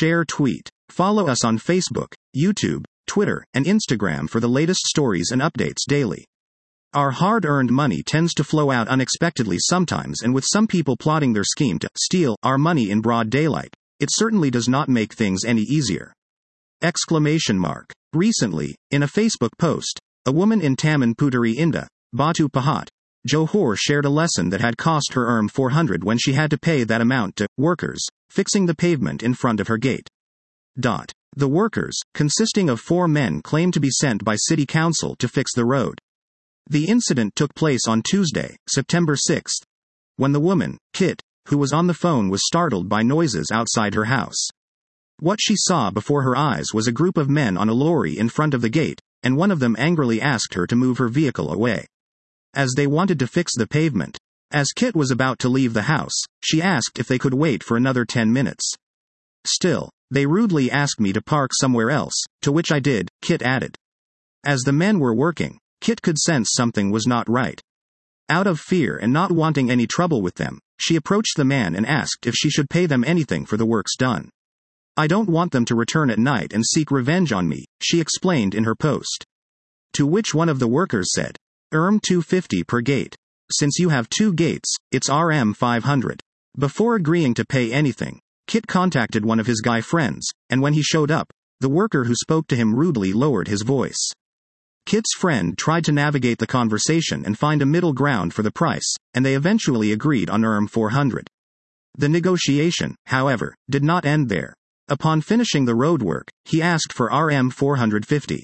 share, tweet. Follow us on Facebook, YouTube, Twitter, and Instagram for the latest stories and updates daily. Our hard-earned money tends to flow out unexpectedly sometimes, and with some people plotting their scheme to steal our money in broad daylight, it certainly does not make things any easier. ! Recently, in a Facebook post, a woman in Taman Puteri Indah, Batu Pahat, Johor shared a lesson that had cost her Rm400 when she had to pay that amount to workers fixing the pavement in front of her gate. The workers, consisting of 4 men, claimed to be sent by City Council to fix the road. The incident took place on Tuesday, September 6, when the woman, Kit, who was on the phone, was startled by noises outside her house. What she saw before her eyes was a group of men on a lorry in front of the gate, and one of them angrily asked her to move her vehicle away, as they wanted to fix the pavement. As Kit was about to leave the house, she asked if they could wait for another 10 minutes. Still, they rudely asked me to park somewhere else, to which I did, Kit added. As the men were working, Kit could sense something was not right. Out of fear and not wanting any trouble with them, she approached the man and asked if she should pay them anything for the works done. I don't want them to return at night and seek revenge on me, she explained in her post. To which one of the workers said, Rm250 per gate. Since you have 2 gates, it's Rm500. Before agreeing to pay anything, Kit contacted one of his guy friends, and when he showed up, the worker who spoke to him rudely lowered his voice. Kit's friend tried to navigate the conversation and find a middle ground for the price, and they eventually agreed on Rm400. The negotiation, however, did not end there. Upon finishing the roadwork, he asked for Rm450.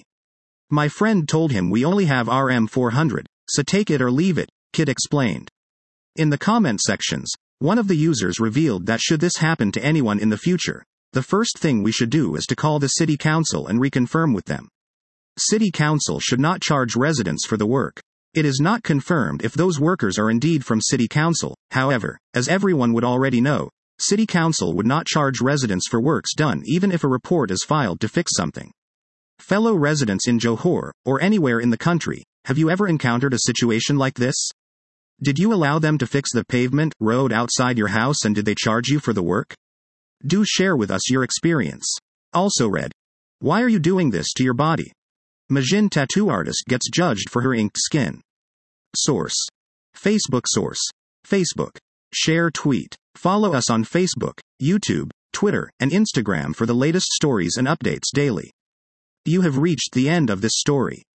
My friend told him we only have Rm400, so take it or leave it, Kit explained. In the comment sections, one of the users revealed that should this happen to anyone in the future, the first thing we should do is to call the City Council and reconfirm with them. City Council should not charge residents for the work. It is not confirmed if those workers are indeed from City Council, however, as everyone would already know, City Council would not charge residents for works done even if a report is filed to fix something. Fellow residents in Johor, or anywhere in the country, have you ever encountered a situation like this? Did you allow them to fix the pavement, road outside your house, and did they charge you for the work? Do share with us your experience. Also read. Why are you doing this to your body? Majin tattoo artist gets judged for her inked skin. Source. Facebook. Source. Facebook. Share, tweet. Follow us on Facebook, YouTube, Twitter, and Instagram for the latest stories and updates daily. You have reached the end of this story.